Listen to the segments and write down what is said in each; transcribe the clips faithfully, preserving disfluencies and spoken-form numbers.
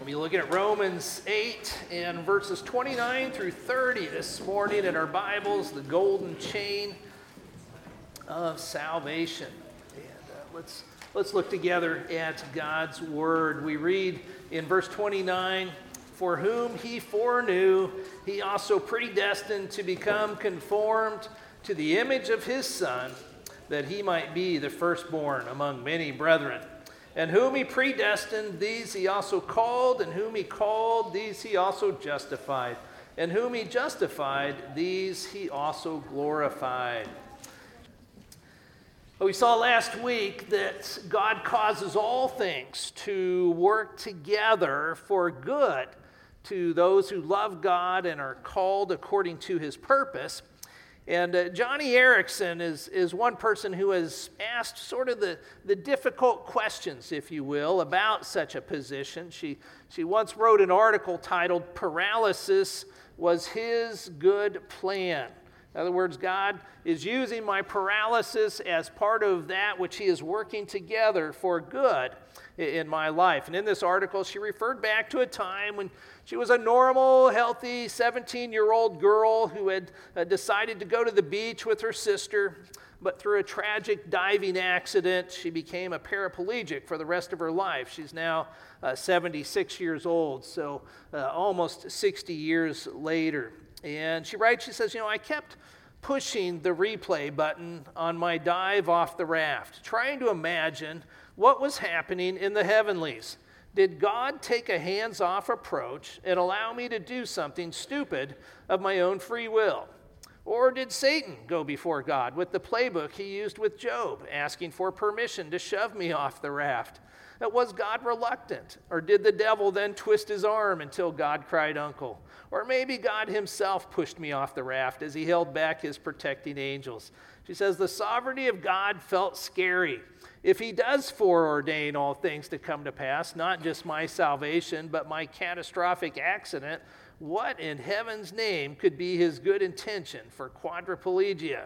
We'll be looking at Romans eight and verses twenty-nine through thirty this morning in our Bibles, the golden chain of salvation. And uh, let's let's look together at God's word. We read in verse twenty-nine, "For whom he foreknew, he also predestined to become conformed to the image of his Son, that he might be the firstborn among many brethren. And whom he predestined, these he also called, and whom he called, these he also justified. And whom he justified, these he also glorified." Well, we saw last week that God causes all things to work together for good to those who love God and are called according to his purpose. And uh, Johnny Erickson is, is one person who has asked sort of the, the difficult questions, if you will, about such a position. She, she once wrote an article titled, "Paralysis Was His Good Plan." In other words, God is using my paralysis as part of that which he is working together for good in my life. And in this article, she referred back to a time when she was a normal, healthy seventeen-year-old girl who had uh, decided to go to the beach with her sister, but through a tragic diving accident, she became a paraplegic for the rest of her life. She's now uh, seventy-six years old, so uh, almost sixty years later. And she writes, she says, you know, I kept pushing the replay button on my dive off the raft, trying to imagine what was happening in the heavenlies. Did God take a hands-off approach and allow me to do something stupid of my own free will? Or did Satan go before God with the playbook he used with Job, asking for permission to shove me off the raft? Was God reluctant? Or did the devil then twist his arm until God cried uncle? Or maybe God himself pushed me off the raft as he held back his protecting angels. She says, the sovereignty of God felt scary. If he does foreordain all things to come to pass, not just my salvation, but my catastrophic accident, what in heaven's name could be his good intention for quadriplegia?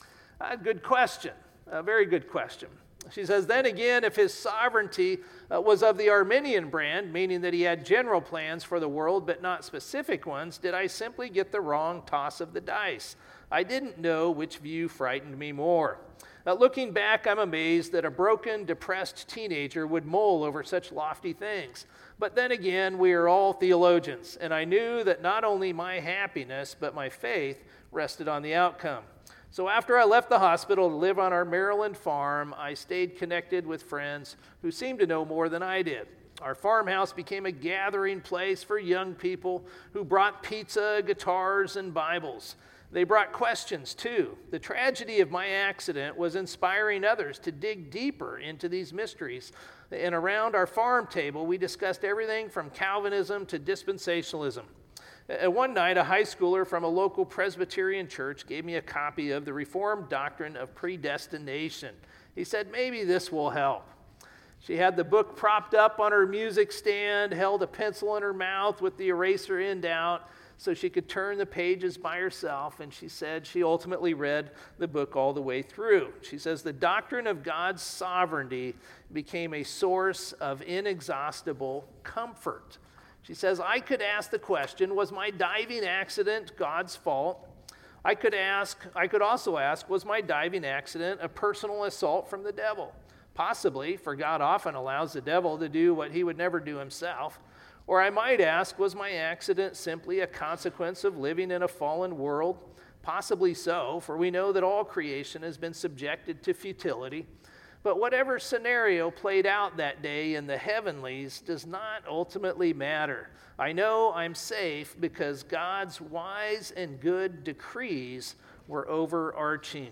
A good question, a very good question. She says, then again, if his sovereignty uh, was of the Arminian brand, meaning that he had general plans for the world but not specific ones, did I simply get the wrong toss of the dice? I didn't know which view frightened me more. Uh, looking back, I'm amazed that a broken, depressed teenager would mull over such lofty things. But then again, we are all theologians, and I knew that not only my happiness, but my faith rested on the outcome. So after I left the hospital to live on our Maryland farm, I stayed connected with friends who seemed to know more than I did. Our farmhouse became a gathering place for young people who brought pizza, guitars, and Bibles. They brought questions, too. The tragedy of my accident was inspiring others to dig deeper into these mysteries. And around our farm table, we discussed everything from Calvinism to dispensationalism. Uh, one night, a high schooler from a local Presbyterian church gave me a copy of the Reformed Doctrine of Predestination. He said, maybe this will help. She had the book propped up on her music stand, held a pencil in her mouth with the eraser end out so she could turn the pages by herself, and she said she ultimately read the book all the way through. She says, the doctrine of God's sovereignty became a source of inexhaustible comfort. She says, I could ask the question, was my diving accident God's fault? I could ask, I could also ask, was my diving accident a personal assault from the devil? Possibly, for God often allows the devil to do what he would never do himself. Or I might ask, was my accident simply a consequence of living in a fallen world? Possibly so, for we know that all creation has been subjected to futility. But whatever scenario played out that day in the heavenlies does not ultimately matter. I know I'm safe because God's wise and good decrees were overarching.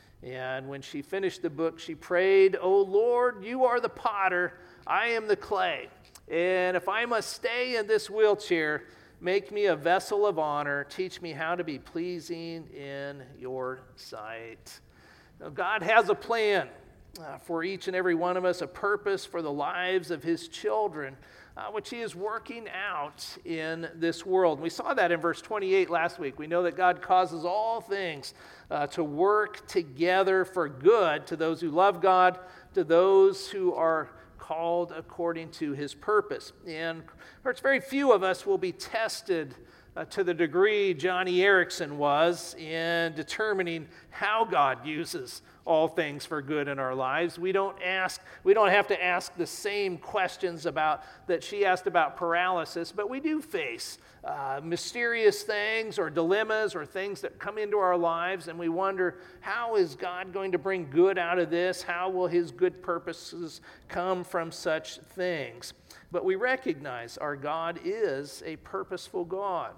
And when she finished the book, she prayed, "O Lord, you are the potter, I am the clay. And if I must stay in this wheelchair, make me a vessel of honor. Teach me how to be pleasing in your sight." Now, God has a plan Uh, for each and every one of us, a purpose for the lives of his children, uh, which he is working out in this world. We saw that in verse twenty-eight last week. We know that God causes all things uh, to work together for good to those who love God, to those who are called according to his purpose. And of course, very few of us will be tested uh, to the degree Johnny Erickson was in determining how God uses all things for good in our lives. We don't ask, we don't have to ask the same questions about that she asked about paralysis, but we do face uh, mysterious things or dilemmas or things that come into our lives, and we wonder, how is God going to bring good out of this? How will his good purposes come from such things? But we recognize our God is a purposeful God.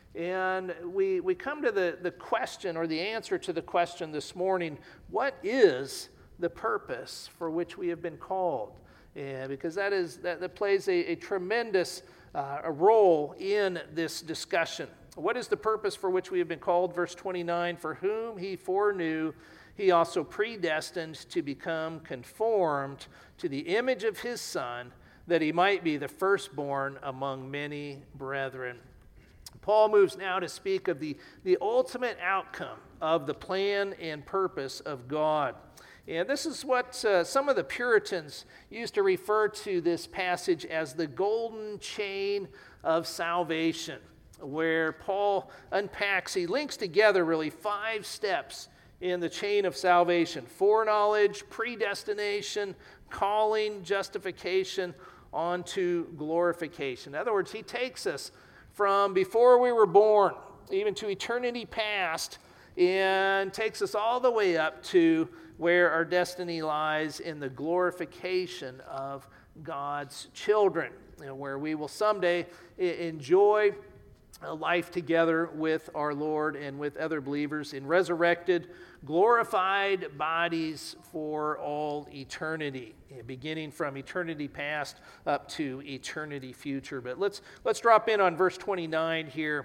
And we, we come to the, the question, or the answer to the question this morning, what is the purpose for which we have been called? And because that is that, that plays a, a tremendous uh, a role in this discussion. What is the purpose for which we have been called? Verse twenty-nine, for whom he foreknew, he also predestined to become conformed to the image of his Son, that he might be the firstborn among many brethren. Paul moves now to speak of the, the ultimate outcome of the plan and purpose of God. And this is what uh, some of the Puritans used to refer to this passage as the golden chain of salvation, where Paul unpacks, he links together really five steps in the chain of salvation: foreknowledge, predestination, calling, justification, onto glorification. In other words, he takes us from before we were born, even to eternity past, and takes us all the way up to where our destiny lies in the glorification of God's children, you know, where we will someday enjoy a life together with our Lord and with other believers in resurrected, glorified bodies for all eternity, beginning from eternity past up to eternity future. But let's let's drop in on verse twenty-nine here,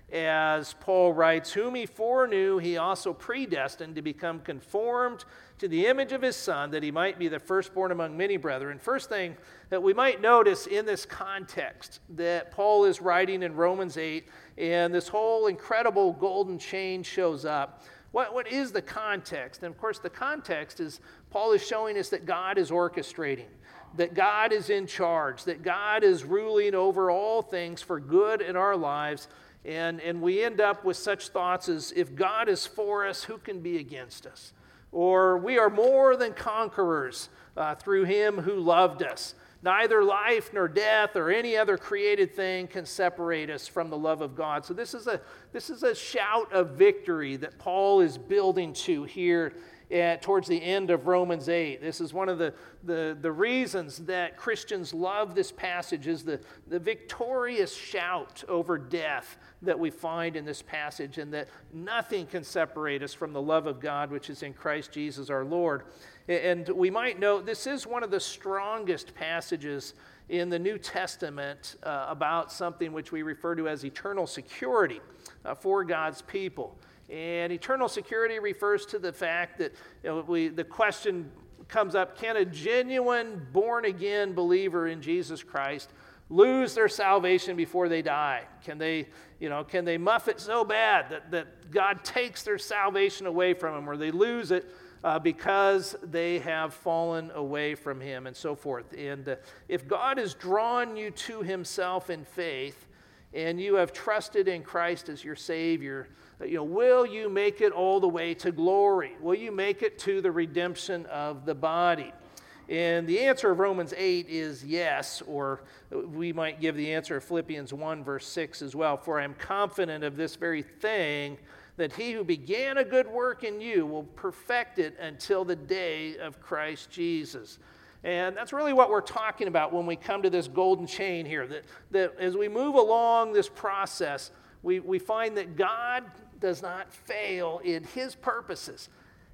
as Paul writes, whom he foreknew, he also predestined to become conformed to the image of his Son, that he might be the firstborn among many brethren. First thing that we might notice in this context that Paul is writing in Romans eight, and this whole incredible golden chain shows up. What, what is the context? And of course, the context is Paul is showing us that God is orchestrating, that God is in charge, that God is ruling over all things for good in our lives. And, and we end up with such thoughts as, if God is for us, who can be against us? Or we are more than conquerors uh, through him who loved us. Neither life nor death or any other created thing can separate us from the love of God. So this is a, this is a shout of victory that Paul is building to here At, towards the end of Romans eight. This is one of the, the, the reasons that Christians love this passage, is the, the victorious shout over death that we find in this passage, and that nothing can separate us from the love of God which is in Christ Jesus our Lord. And we might note this is one of the strongest passages in the New Testament uh, about something which we refer to as eternal security uh, for God's people. And eternal security refers to the fact that, you know, we, the question comes up, can a genuine born-again believer in Jesus Christ lose their salvation before they die? Can they, you know, can they muff it so bad that, that God takes their salvation away from them, or they lose it uh, because they have fallen away from him, and so forth? And uh, if God has drawn you to himself in faith, and you have trusted in Christ as your Savior, you know, will you make it all the way to glory? Will you make it to the redemption of the body? And the answer of Romans eight is yes, or we might give the answer of Philippians one, verse six as well. For I am confident of this very thing, that he who began a good work in you will perfect it until the day of Christ Jesus. And that's really what we're talking about when we come to this golden chain here, that, that as we move along this process, we, we find that God does not fail in his purposes,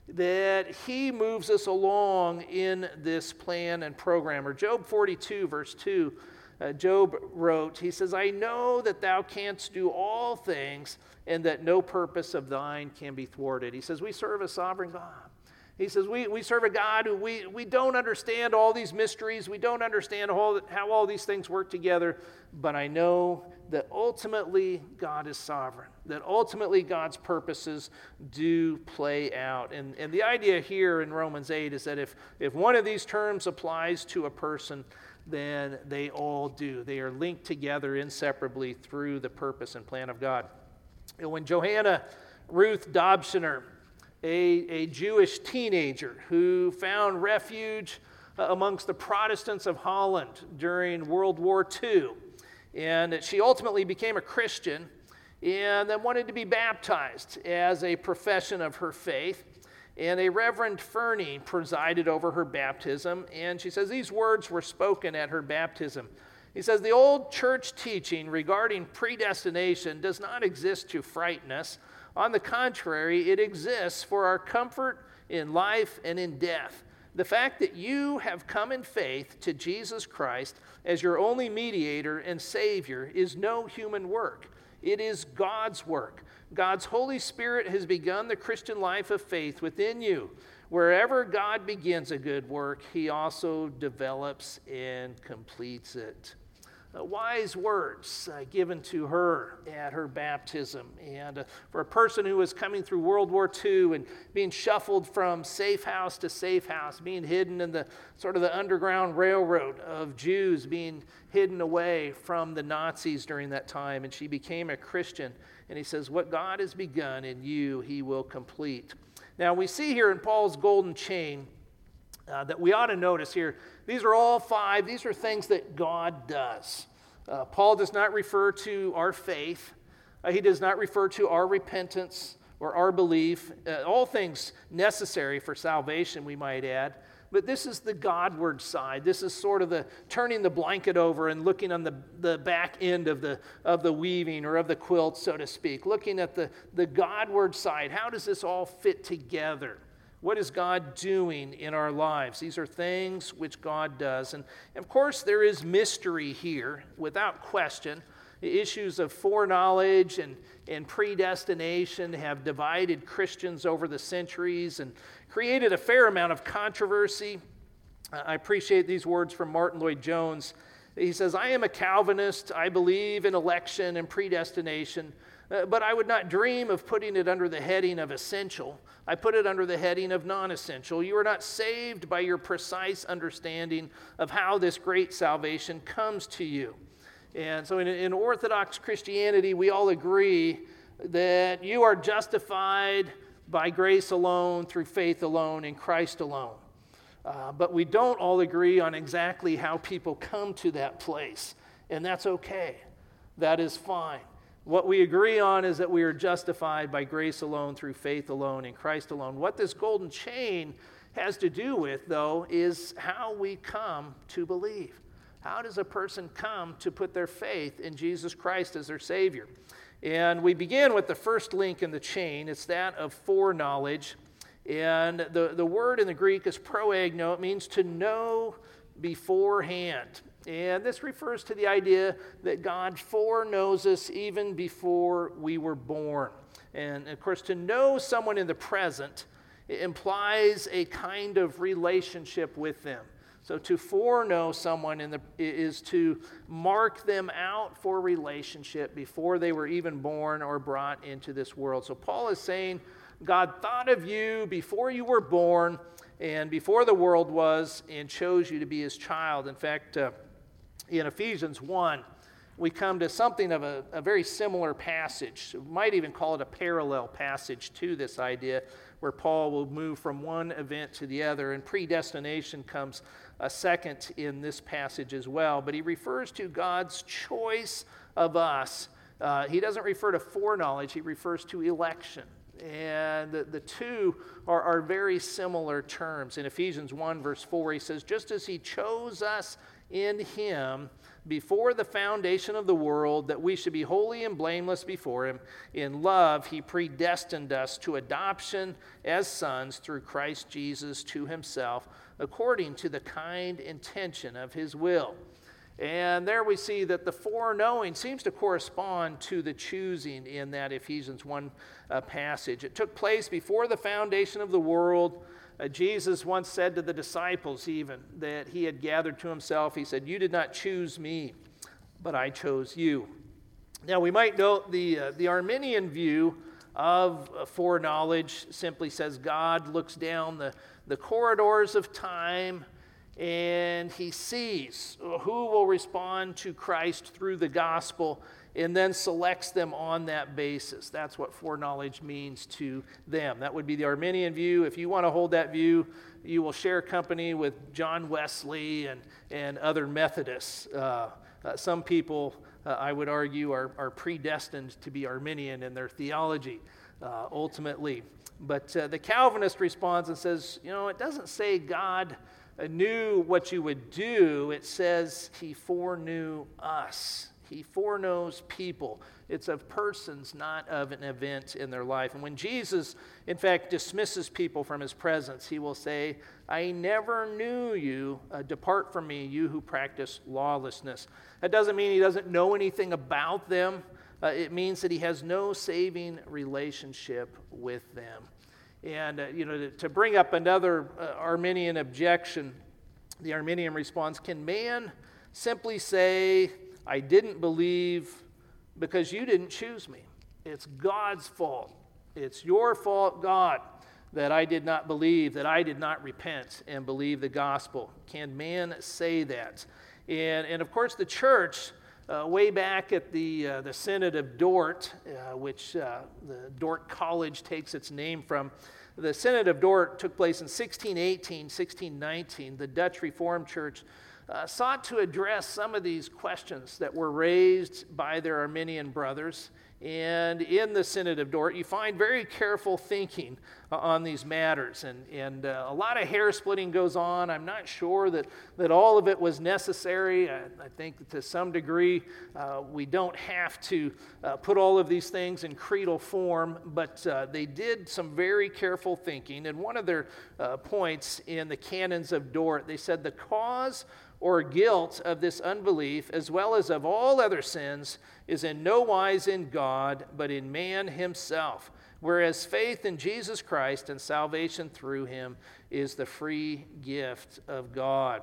that he moves us along in this plan and program. Or Job forty-two, verse two, uh, Job wrote, he says, I know that thou canst do all things, and that no purpose of thine can be thwarted. He says, we serve a sovereign God. He says, we, we serve a God who we, we don't understand all these mysteries. We don't understand all, how all these things work together. But I know that ultimately God is sovereign, that ultimately God's purposes do play out. And, and the idea here in Romans eight is that if, if one of these terms applies to a person, then they all do. They are linked together inseparably through the purpose and plan of God. And when Johanna Ruth Dobshoner, a, a Jewish teenager who found refuge amongst the Protestants of Holland during World War Two, and she ultimately became a Christian and then wanted to be baptized as a profession of her faith. And a Reverend Fernie presided over her baptism, and she says these words were spoken at her baptism. He says, the old church teaching regarding predestination does not exist to frighten us. On the contrary, it exists for our comfort in life and in death. The fact that you have come in faith to Jesus Christ as your only mediator and Savior is no human work. It is God's work. God's Holy Spirit has begun the Christian life of faith within you. Wherever God begins a good work, he also develops and completes it. Uh, wise words uh, given to her at her baptism. And uh, for a person who was coming through World War Two and being shuffled from safe house to safe house, being hidden in the sort of the underground railroad of Jews, being hidden away from the Nazis during that time. And she became a Christian. And he says, what God has begun in you, he will complete. Now we see here in Paul's golden chain uh, that we ought to notice here, these are all five, these are things that God does. Uh, Paul does not refer to our faith. Uh, he does not refer to our repentance or our belief. Uh, all things necessary for salvation, we might add. But this is the Godward side. This is sort of the turning the blanket over and looking on the, the back end of the, of the weaving or of the quilt, so to speak. Looking at the, the Godward side. How does this all fit together? What is God doing in our lives? These are things which God does. And of course, there is mystery here, without question. The issues of foreknowledge and, and predestination have divided Christians over the centuries and created a fair amount of controversy. I appreciate these words from Martin Lloyd-Jones. He says, I am a Calvinist. I believe in election and predestination, uh, but I would not dream of putting it under the heading of essential. I put it under the heading of non-essential. You are not saved by your precise understanding of how this great salvation comes to you. And so in, in Orthodox Christianity, we all agree that you are justified by grace alone, through faith alone, in Christ alone. Uh, but we don't all agree on exactly how people come to that place. And that's okay. That is fine. What we agree on is that we are justified by grace alone, through faith alone, in Christ alone. What this golden chain has to do with, though, is how we come to believe. How does a person come to put their faith in Jesus Christ as their Savior? And we begin with the first link in the chain. It's that of foreknowledge. And the, the word in the Greek is proegno. It means to know beforehand. And this refers to the idea that God foreknows us even before we were born. And of course, to know someone in the present implies a kind of relationship with them. So to foreknow someone in the, is to mark them out for relationship before they were even born or brought into this world. So Paul is saying, God thought of you before you were born and before the world was and chose you to be his child. In fact, uh, in Ephesians one, we come to something of a, a very similar passage. We might even call it a parallel passage to this idea, where Paul will move from one event to the other, and predestination comes a second in this passage as well. But he refers to God's choice of us. Uh, he doesn't refer to foreknowledge, he refers to election. And the, the two are, are very similar terms. In Ephesians one, verse four, he says, just as he chose us in him before the foundation of the world, that we should be holy and blameless before him. In love, he predestined us to adoption as sons through Christ Jesus to himself, according to the kind intention of his will. And there we see that the foreknowing seems to correspond to the choosing in that Ephesians one uh, passage. It took place before the foundation of the world, Uh, Jesus once said to the disciples even that he had gathered to himself, he said, "You did not choose me, but I chose you." Now we might note the, uh, the Arminian view of uh, foreknowledge simply says God looks down the, the corridors of time and he sees who will respond to Christ through the gospel and then selects them on that basis. That's what foreknowledge means to them. That would be the Arminian view. If you want to hold that view, you will share company with John Wesley and, and other Methodists. Uh, uh, some people, uh, I would argue, are, are predestined to be Arminian in their theology, uh, ultimately. But uh, the Calvinist responds and says, you know, it doesn't say God knew what you would do. It says he foreknew us. He foreknows people. It's of persons, not of an event in their life. And when Jesus, in fact, dismisses people from his presence, he will say, "I never knew you. Uh, depart from me, you who practice lawlessness." That doesn't mean he doesn't know anything about them. Uh, it means that he has no saving relationship with them. And, uh, you know, to, to bring up another uh, Arminian objection, the Arminian response, can man simply say, "I didn't believe because you didn't choose me"? It's God's fault. It's your fault, God, that I did not believe, that I did not repent and believe the gospel. Can man say that? And, and of course, the church, uh, way back at the, uh, the Synod of Dort, uh, which uh, the Dort College takes its name from, the Synod of Dort took place in sixteen eighteen, sixteen nineteen. The Dutch Reformed Church uh, sought to address some of these questions that were raised by their Arminian brothers. And in the Synod of Dort, you find very careful thinking uh, on these matters. And, and uh, a lot of hair splitting goes on. I'm not sure that, that all of it was necessary. I, I think that to some degree uh, we don't have to uh, put all of these things in creedal form, but uh, they did some very careful thinking. And one of their uh, points in the Canons of Dort, they said the cause or guilt of this unbelief, as well as of all other sins, is in no wise in God, but in man himself, whereas faith in Jesus Christ and salvation through him is the free gift of God.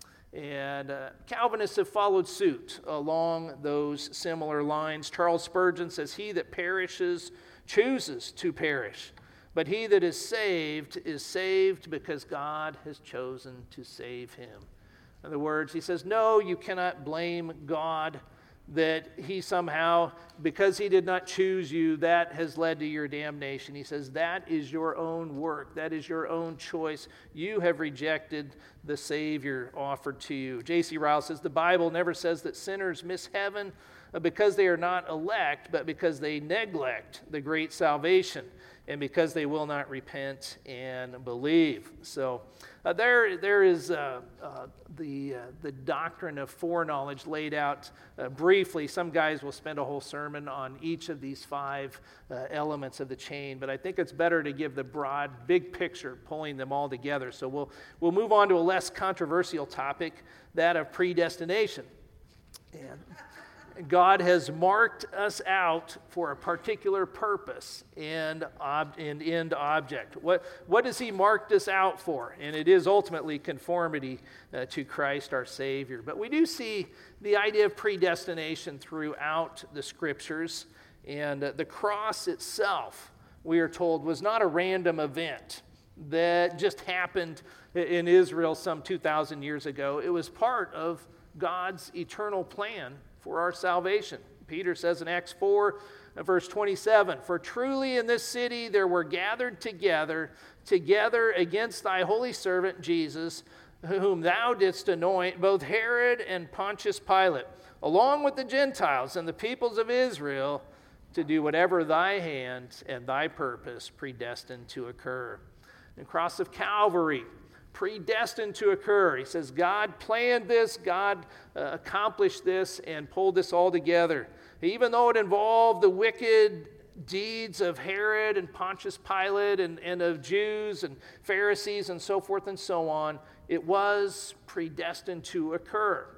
And uh, Calvinists have followed suit along those similar lines. Charles Spurgeon says, "He that perishes chooses to perish, but he that is saved is saved because God has chosen to save him." In other words, he says, no, you cannot blame God that he somehow, because he did not choose you, that has led to your damnation. He says, that is your own work. That is your own choice. You have rejected the Savior offered to you. J C Ryle says, the Bible never says that sinners miss heaven because they are not elect, but because they neglect the great salvation and because they will not repent and believe. So uh, there, there is uh, uh, the, uh, the doctrine of foreknowledge laid out uh, briefly. Some guys will spend a whole sermon on each of these five uh, elements of the chain, but I think it's better to give the broad, big picture, pulling them all together. So we'll, we'll move on to a less controversial topic, that of predestination. And God has marked us out for a particular purpose and, ob- and end object. What, what has he marked us out for? And it is ultimately conformity uh, to Christ our Savior. But we do see the idea of predestination throughout the Scriptures. And uh, the cross itself, we are told, was not a random event that just happened in Israel some two thousand years ago. It was part of God's eternal plan for our salvation. Peter says in Acts four, verse twenty-seven, "For truly in this city there were gathered together, together against thy holy servant Jesus, whom thou didst anoint, both Herod and Pontius Pilate, along with the Gentiles and the peoples of Israel, to do whatever thy hand and thy purpose predestined to occur." The cross of Calvary, predestined to occur. He says God planned this, God uh, accomplished this, and pulled this all together. Even though it involved the wicked deeds of Herod and Pontius Pilate and, and of Jews and Pharisees and so forth and so on, it was predestined to occur.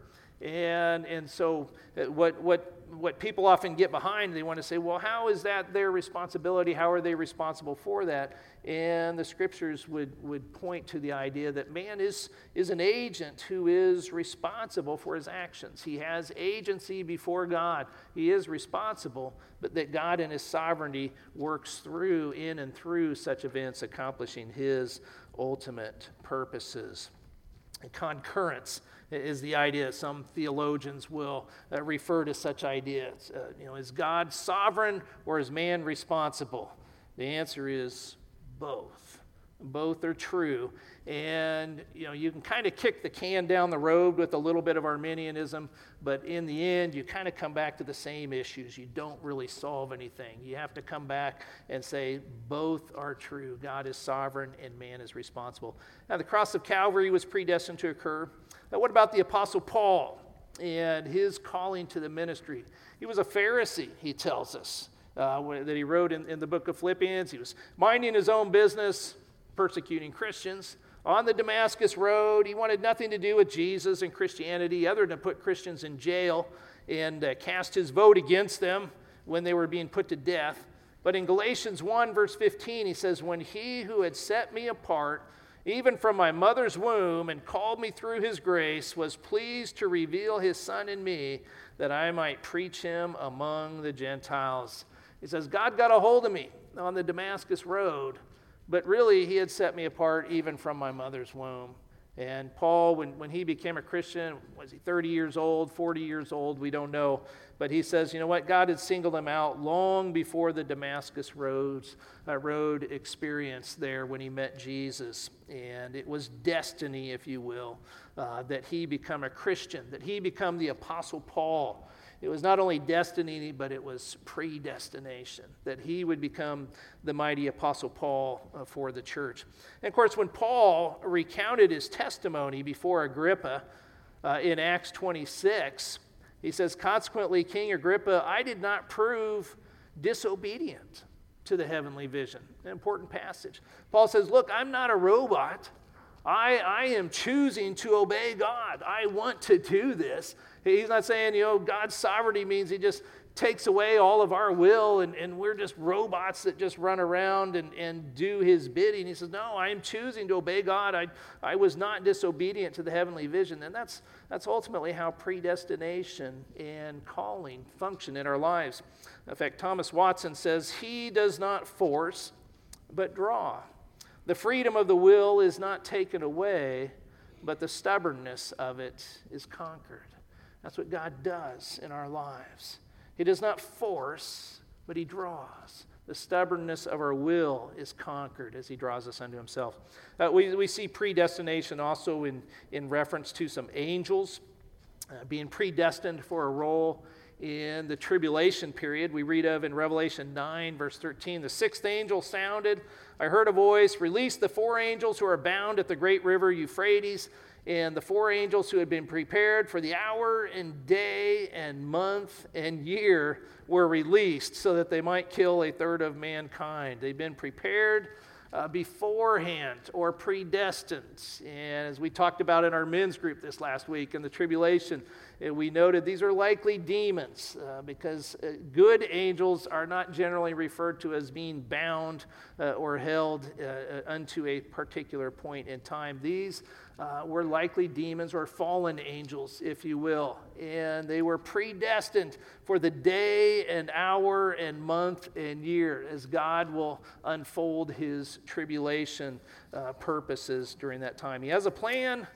And and so what what what people often get behind, they want to say, well, how is that their responsibility? How are they responsible for that? And the scriptures would, would point to the idea that man is, is an agent who is responsible for his actions. He has agency before God. He is responsible, but that God in his sovereignty works through, in and through such events, accomplishing his ultimate purposes. And concurrence is the idea. Some theologians will uh, refer to such ideas. Uh, you know, is God sovereign or is man responsible? The answer is both. Both are true. And, you know, you can kind of kick the can down the road with a little bit of Arminianism, but in the end, you kind of come back to the same issues. You don't really solve anything. You have to come back and say both are true. God is sovereign and man is responsible. Now, the cross of Calvary was predestined to occur. Now, what about the Apostle Paul and his calling to the ministry? He was a Pharisee, he tells us, uh, that he wrote in, in the book of Philippians. He was minding his own business, persecuting Christians. On the Damascus Road, he wanted nothing to do with Jesus and Christianity other than put Christians in jail and uh, cast his vote against them when they were being put to death. But in Galatians one, verse fifteen, he says, when he who had set me apart, even from my mother's womb, and called me through his grace, was pleased to reveal his Son in me, that I might preach him among the Gentiles. He says, God got a hold of me on the Damascus Road, but really, he had set me apart even from my mother's womb. And Paul, when, when he became a Christian, was he thirty years old, forty years old? We don't know. But he says, you know what? God had singled him out long before the Damascus roads, uh, road experience there when he met Jesus. And it was destiny, if you will, uh, that he become a Christian, that he become the Apostle Paul. It was not only destiny, but it was predestination, that he would become the mighty Apostle Paul uh, for the church. And of course, when Paul recounted his testimony before Agrippa uh, in Acts twenty-six, he says, consequently, King Agrippa, I did not prove disobedient to the heavenly vision. An important passage. Paul says, look, I'm not a robot. I, I am choosing to obey God. I want to do this. He's not saying, you know, God's sovereignty means he just takes away all of our will and, and we're just robots that just run around and, and do his bidding. He says, no, I am choosing to obey God. I, I was not disobedient to the heavenly vision. And that's, that's ultimately how predestination and calling function in our lives. In fact, Thomas Watson says, he does not force, but draw. The freedom of the will is not taken away, but the stubbornness of it is conquered. That's what God does in our lives. He does not force, but he draws. The stubbornness of our will is conquered as he draws us unto himself. Uh, we, we see predestination also in, in reference to some angels uh, being predestined for a role in the tribulation period. We read of in Revelation nine, verse thirteen, the sixth angel sounded. I heard a voice, release the four angels who are bound at the great river Euphrates, and the four angels who had been prepared for the hour and day and month and year were released so that they might kill a third of mankind. They've been prepared uh, beforehand or predestined. And as we talked about in our men's group this last week in the tribulation, uh, we noted these are likely demons uh, because uh, good angels are not generally referred to as being bound uh, or held uh, unto a particular point in time. These Uh, were likely demons or fallen angels, if you will. And they were predestined for the day and hour and month and year as God will unfold his tribulation uh, purposes during that time. He has a plan,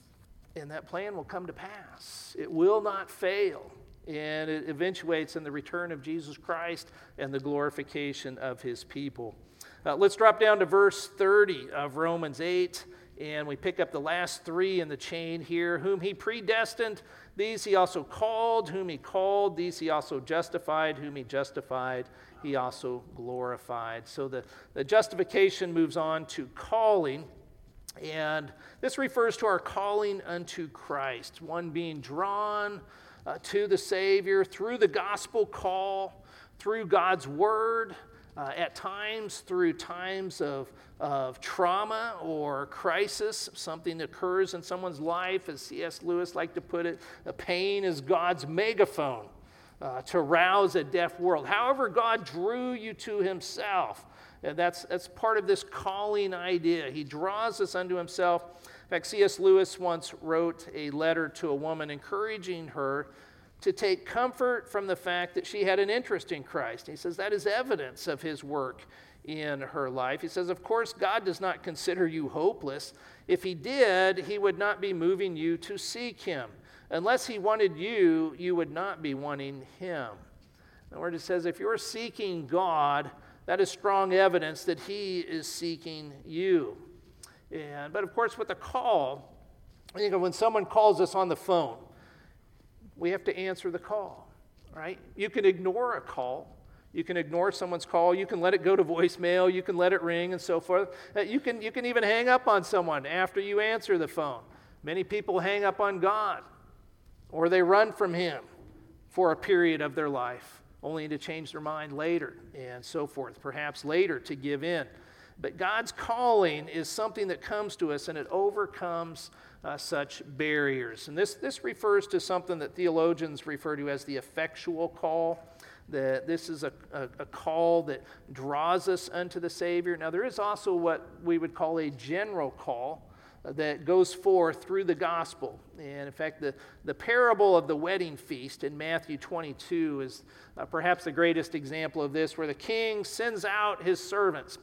and that plan will come to pass. It will not fail. And it eventuates in the return of Jesus Christ and the glorification of his people. Uh, let's drop down to verse thirty of Romans eight. And we pick up the last three in the chain here. Whom he predestined, these he also called. Whom he called, these he also justified. Whom he justified, he also glorified. So the, the justification moves on to calling. And this refers to our calling unto Christ. One being drawn uh, to the Savior through the gospel call, through God's word, uh, at times through times of, of trauma or crisis. Something occurs in someone's life, as C S Lewis liked to put it, a pain is God's megaphone uh, to rouse a deaf world. However, God drew you to himself. And that's, that's part of this calling idea. He draws us unto himself. In fact, C S Lewis once wrote a letter to a woman encouraging her to take comfort from the fact that she had an interest in Christ. He says that is evidence of his work in her life. He says, of course, God does not consider you hopeless. If he did, he would not be moving you to seek him. Unless he wanted you, you would not be wanting him. In other words, it says if you're seeking God, that is strong evidence that he is seeking you. And, but of course, with a call, I think of when someone calls us on the phone, we have to answer the call, right? You can ignore a call. You can ignore someone's call. You can let it go to voicemail. You can let it ring and so forth. You can, you can even hang up on someone after you answer the phone. Many people hang up on God, or they run from him for a period of their life, only to change their mind later and so forth, perhaps later to give in. But God's calling is something that comes to us, and it overcomes uh, such barriers. And this, this refers to something that theologians refer to as the effectual call. That this is a, a, a call that draws us unto the Savior. Now, there is also what we would call a general call uh, that goes forth through the gospel. And in fact, the, the parable of the wedding feast in Matthew twenty-two is uh, perhaps the greatest example of this, where the king sends out his servants.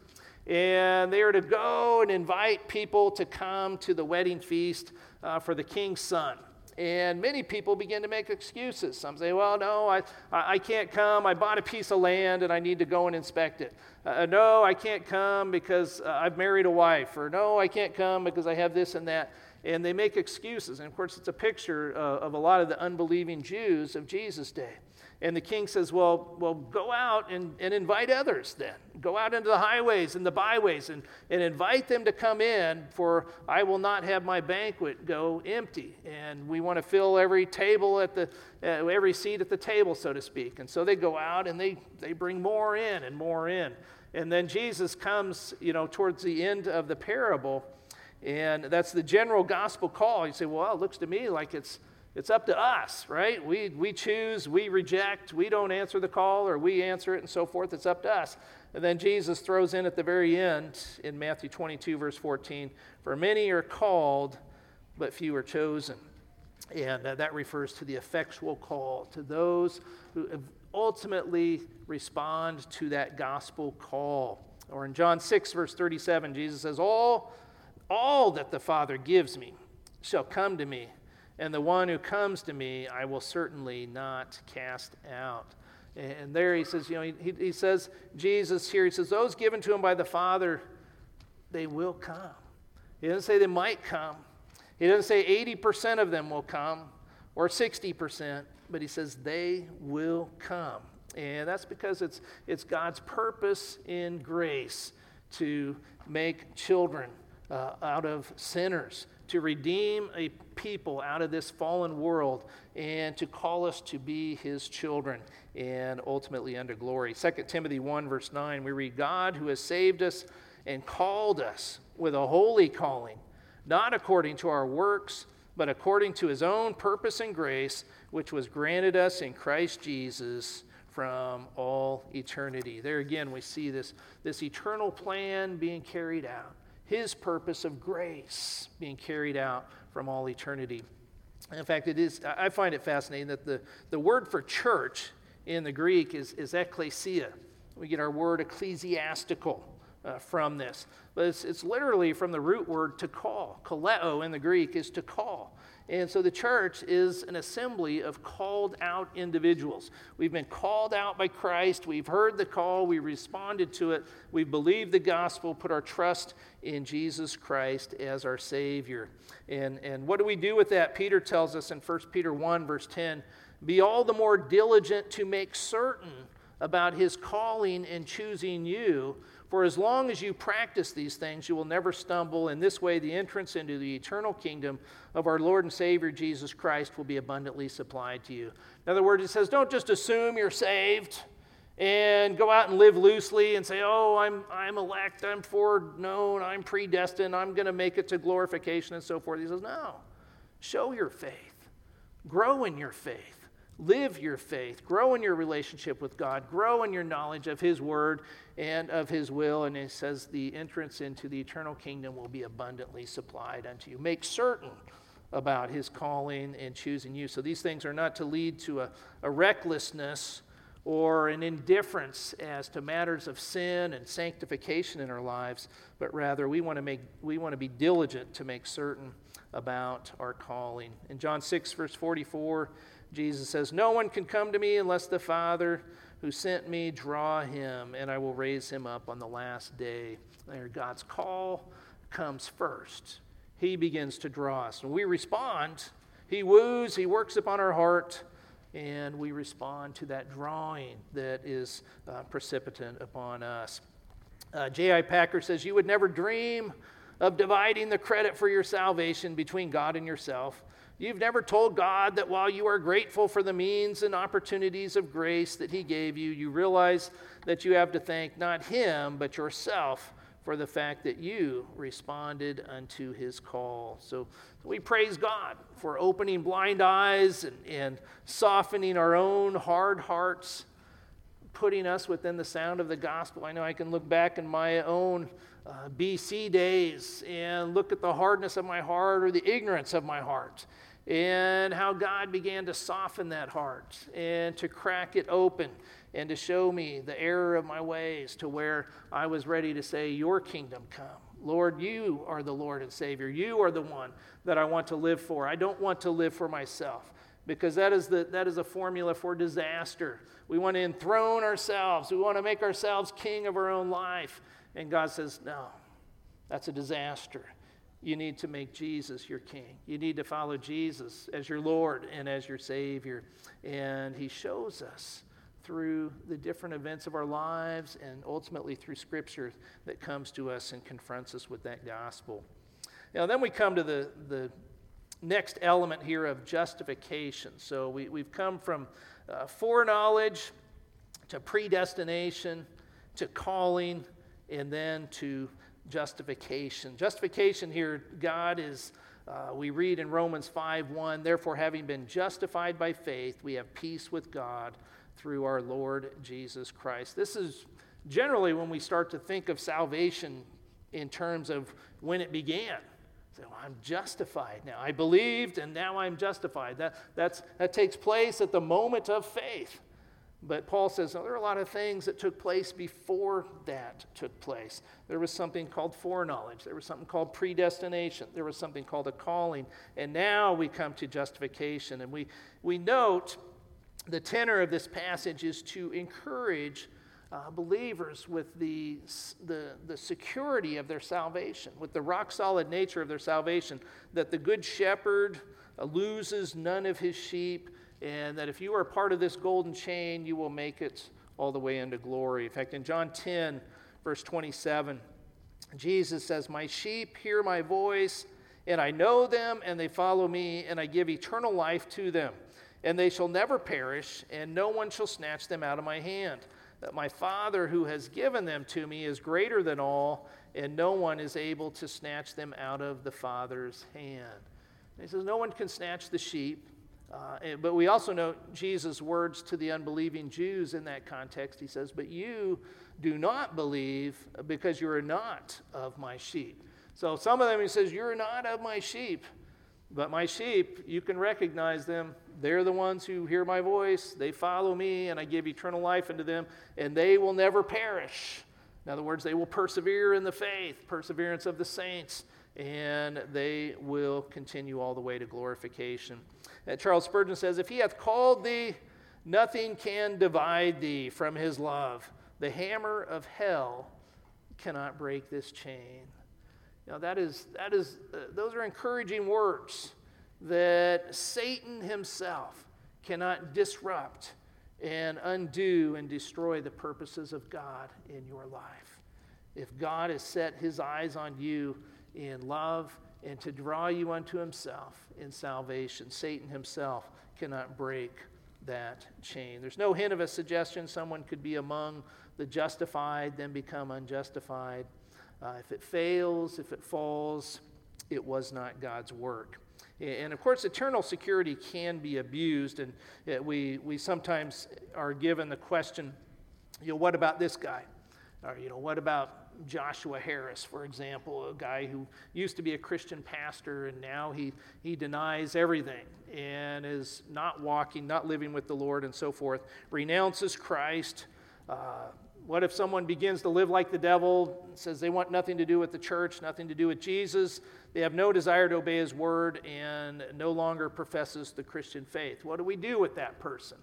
And they are to go and invite people to come to the wedding feast uh, for the king's son. And many people begin to make excuses. Some say, well, no, I, I can't come. I bought a piece of land and I need to go and inspect it. Uh, no, I can't come because uh, I've married a wife. Or no, I can't come because I have this and that. And they make excuses. And of course, it's a picture uh, of a lot of the unbelieving Jews of Jesus' day. And the king says, well, well, go out and, and invite others then. Go out into the highways and the byways and, and invite them to come in, for I will not have my banquet go empty. And we want to fill every table at the, uh, every seat at the table, so to speak. And so they go out and they, they bring more in and more in. And then Jesus comes, you know, towards the end of the parable, and that's the general gospel call. You say, well, it looks to me like it's It's up to us, right? We we choose, we reject, we don't answer the call, or we answer it and so forth. It's up to us. And then Jesus throws in at the very end in Matthew twenty-two, verse fourteen, for many are called, but few are chosen. And uh, that refers to the effectual call, to those who ultimately respond to that gospel call. Or in John six, verse thirty-seven, Jesus says, all, all that the Father gives me shall come to me, and the one who comes to me, I will certainly not cast out. And there he says, you know, he, he says, Jesus here, he says, those given to him by the Father, they will come. He doesn't say they might come. He doesn't say eighty percent of them will come or sixty percent, but he says they will come. And that's because it's, it's God's purpose in grace to make children uh, out of sinners, to redeem a people out of this fallen world, and to call us to be his children and ultimately unto glory. Second Timothy one, verse nine, we read, God who has saved us and called us with a holy calling, not according to our works, but according to his own purpose and grace, which was granted us in Christ Jesus from all eternity. There again, we see this, this eternal plan being carried out. His purpose of grace being carried out from all eternity. In fact, it is, I find it fascinating that the, the word for church in the Greek is, is ekklesia. We get our word ecclesiastical uh, from this. But it's, it's literally from the root word to call. Kaleo in the Greek is to call. And so the church is an assembly of called out individuals. We've been called out by Christ. We've heard the call. We responded to it. We believed the gospel, put our trust in Jesus Christ as our Savior. And, and what do we do with that? Peter tells us in First Peter one, verse ten, be all the more diligent to make certain about his calling and choosing you. For as long as you practice these things, you will never stumble. In this way, the entrance into the eternal kingdom of our Lord and Savior Jesus Christ will be abundantly supplied to you. In other words, it says, don't just assume you're saved and go out and live loosely and say, oh, I'm, I'm elect, I'm foreknown, I'm predestined, I'm going to make it to glorification and so forth. He says, no, show your faith, grow in your faith, live your faith, grow in your relationship with God, grow in your knowledge of his word and of his will. And he says the entrance into the eternal kingdom will be abundantly supplied unto you. Make certain about his calling and choosing you. So these things are not to lead to a, a recklessness or an indifference as to matters of sin and sanctification in our lives, but rather we want to make we want to be diligent to make certain about our calling. In John six, verse forty-four, Jesus says, no one can come to me unless the Father who sent me draw him, and I will raise him up on the last day. There, God's call comes first. He begins to draw us. When we respond, he woos, he works upon our heart, and we respond to that drawing that is uh, precipitant upon us. Uh, J I. Packer says, you would never dream of dividing the credit for your salvation between God and yourself. You've never told God that while you are grateful for the means and opportunities of grace that he gave you, you realize that you have to thank not him, but yourself for the fact that you responded unto his call. So we praise God for opening blind eyes and, and softening our own hard hearts, putting us within the sound of the gospel. I know I can look back in my own uh, B C days and look at the hardness of my heart or the ignorance of my heart, and how God began to soften that heart and to crack it open and to show me the error of my ways to where I was ready to say, your kingdom come. Lord, you are the Lord and Savior. You are the one that I want to live for. I don't want to live for myself, because that is the that is a formula for disaster. We want to enthrone ourselves. We want to make ourselves king of our own life. And God says, no, that's a disaster. You need to make Jesus your king. You need to follow Jesus as your Lord and as your Savior. And he shows us through the different events of our lives and ultimately through Scripture that comes to us and confronts us with that gospel. Now, then we come to the, the next element here of justification. So we, we've come from uh, foreknowledge to predestination to calling and then to justification. Justification here, God is, uh, we read in Romans five one, therefore having been justified by faith, we have peace with God through our Lord Jesus Christ. This is generally when we start to think of salvation in terms of when it began. So I'm justified now. I believed and now I'm justified. That, that's, that takes place at the moment of faith. But Paul says, no, there are a lot of things that took place before that took place. There was something called foreknowledge. There was something called predestination. There was something called a calling. And now we come to justification. And we, we note the tenor of this passage is to encourage uh, believers with the, the, the security of their salvation, with the rock-solid nature of their salvation, that the good shepherd uh, loses none of his sheep, and that if you are part of this golden chain, you will make it all the way into glory. In fact, in John ten, verse twenty-seven, Jesus says, my sheep hear my voice, and I know them, and they follow me, and I give eternal life to them. And they shall never perish, and no one shall snatch them out of my hand. That my Father who has given them to me is greater than all, and no one is able to snatch them out of the Father's hand. And he says, no one can snatch the sheep. Uh, but we also note Jesus' words to the unbelieving Jews in that context. He says, but you do not believe because you are not of my sheep. So some of them he says, you're not of my sheep. But my sheep, you can recognize them. They're the ones who hear my voice. They follow me, and I give eternal life unto them, and they will never perish. In other words, they will persevere in the faith, perseverance of the saints, and they will continue all the way to glorification. And Charles Spurgeon says, if he hath called thee, nothing can divide thee from his love. The hammer of hell cannot break this chain. Now that is, that is, uh, those are encouraging words that Satan himself cannot disrupt and undo and destroy the purposes of God in your life. If God has set his eyes on you in love and to draw you unto himself in salvation, Satan himself cannot break that chain. There's no hint of a suggestion someone could be among the justified, then become unjustified. Uh, if it fails, if it falls, it was not God's work. And of course, eternal security can be abused, and we we sometimes are given the question, you know, what about this guy? Or, you know, what about Joshua Harris, for example, a guy who used to be a Christian pastor, and now he, he denies everything and is not walking, not living with the Lord and so forth, renounces Christ. Uh, what if someone begins to live like the devil, says they want nothing to do with the church, nothing to do with Jesus, they have no desire to obey his word, and no longer professes the Christian faith? What do we do with that person?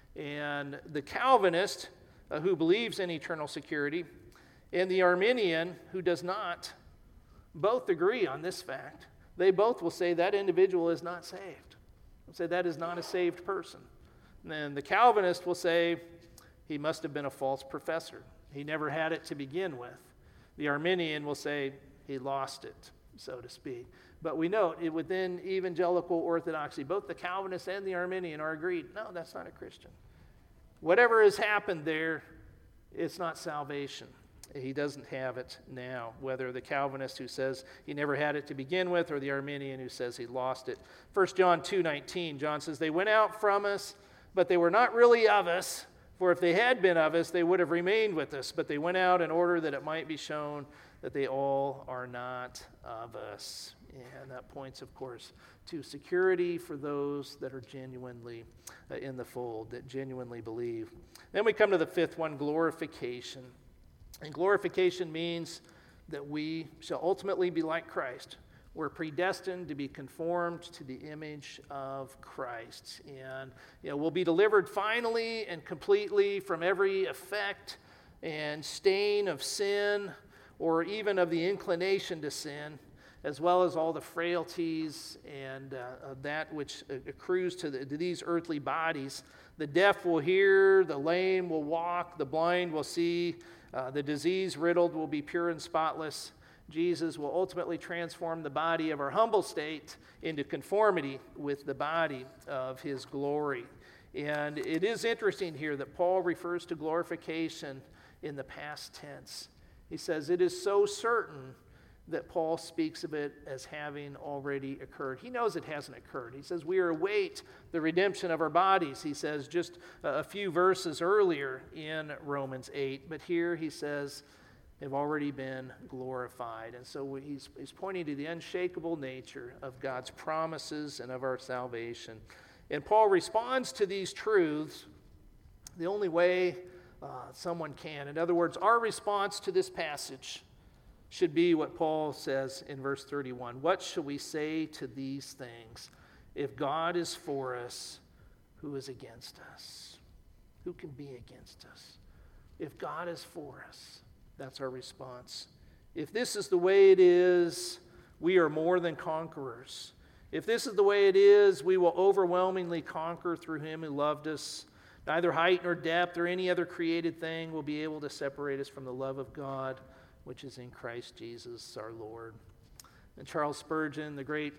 And the Calvinist, uh, who believes in eternal security, and the Arminian, who does not, both agree on this fact. They both will say that individual is not saved. They'll say that is not a saved person. And then the Calvinist will say he must have been a false professor. He never had it to begin with. The Arminian will say he lost it, so to speak. But we note it, within evangelical orthodoxy, both the Calvinist and the Arminian are agreed, no, that's not a Christian. Whatever has happened there, it's not salvation. He doesn't have it now, whether the Calvinist who says he never had it to begin with or the Arminian who says he lost it. First John two nineteen, John says, they went out from us, but they were not really of us, for if they had been of us, they would have remained with us, but they went out in order that it might be shown that they all are not of us. And that points, of course, to security for those that are genuinely uh, in the fold, that genuinely believe. Then we come to the fifth one, glorification. And glorification means that we shall ultimately be like Christ. We're predestined to be conformed to the image of Christ. And you know, we'll be delivered finally and completely from every effect and stain of sin, or even of the inclination to sin, as well as all the frailties and uh, of that which accrues to, the, to these earthly bodies. The deaf will hear, the lame will walk, the blind will see, Uh, the disease-riddled will be pure and spotless. Jesus will ultimately transform the body of our humble state into conformity with the body of his glory. And it is interesting here that Paul refers to glorification in the past tense. He says it is so certain that Paul speaks of it as having already occurred. He knows it hasn't occurred. He says we await the redemption of our bodies. He says just a few verses earlier in Romans eight, but here he says they've already been glorified. And so he's, he's pointing to the unshakable nature of God's promises and of our salvation. And Paul responds to these truths the only way uh, someone can. In other words, our response to this passage should be what Paul says in verse thirty-one. What shall we say to these things? If God is for us, who is against us? Who can be against us? If God is for us, that's our response. If this is the way it is, we are more than conquerors. If this is the way it is, we will overwhelmingly conquer through him who loved us. Neither height nor depth or any other created thing will be able to separate us from the love of God, which is in Christ Jesus our Lord. And Charles Spurgeon, the great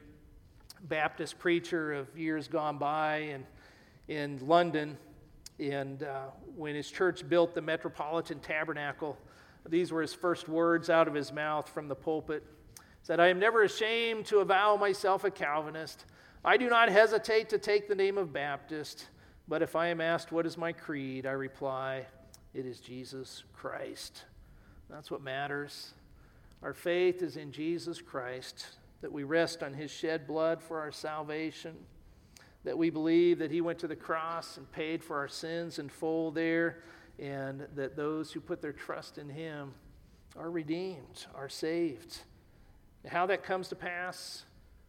Baptist preacher of years gone by in, in London, and uh, when his church built the Metropolitan Tabernacle, these were his first words out of his mouth from the pulpit. He said, I am never ashamed to avow myself a Calvinist. I do not hesitate to take the name of Baptist, but if I am asked what is my creed, I reply, it is Jesus Christ. That's what matters. Our faith is in Jesus Christ, that we rest on his shed blood for our salvation, that we believe that he went to the cross and paid for our sins in full there, and that those who put their trust in him are redeemed, are saved. How that comes to pass,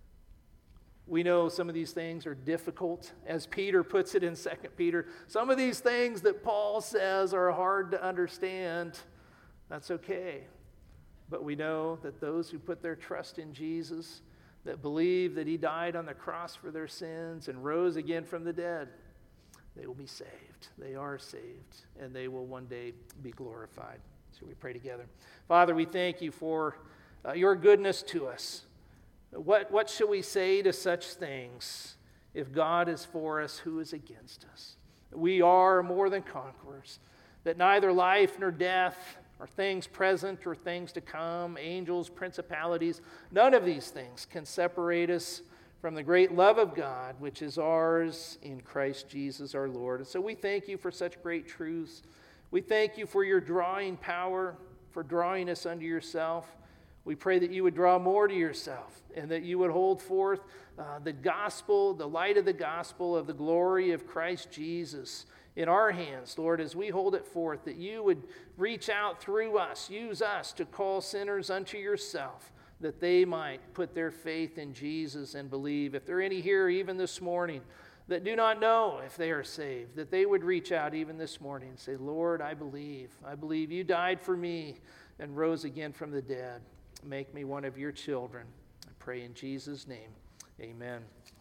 we know some of these things are difficult. As Peter puts it in Second Peter, some of these things that Paul says are hard to understand. That's okay. But we know that those who put their trust in Jesus, that believe that he died on the cross for their sins and rose again from the dead, they will be saved. They are saved, and they will one day be glorified. So we pray together. Father, we thank you for uh, your goodness to us. What, what shall we say to such things? If God is for us, who is against us? We are more than conquerors, that neither life nor death, or things present or things to come, angels, principalities, none of these things can separate us from the great love of God, which is ours in Christ Jesus our Lord. And so we thank you for such great truths. We thank you for your drawing power, for drawing us unto yourself. We pray that you would draw more to yourself and that you would hold forth uh, the gospel, the light of the gospel of the glory of Christ Jesus in our hands, Lord, as we hold it forth, that you would reach out through us, use us to call sinners unto yourself, that they might put their faith in Jesus and believe. If there are any here even this morning that do not know if they are saved, that they would reach out even this morning and say, Lord, I believe. I believe you died for me and rose again from the dead. Make me one of your children. I pray in Jesus' name. Amen.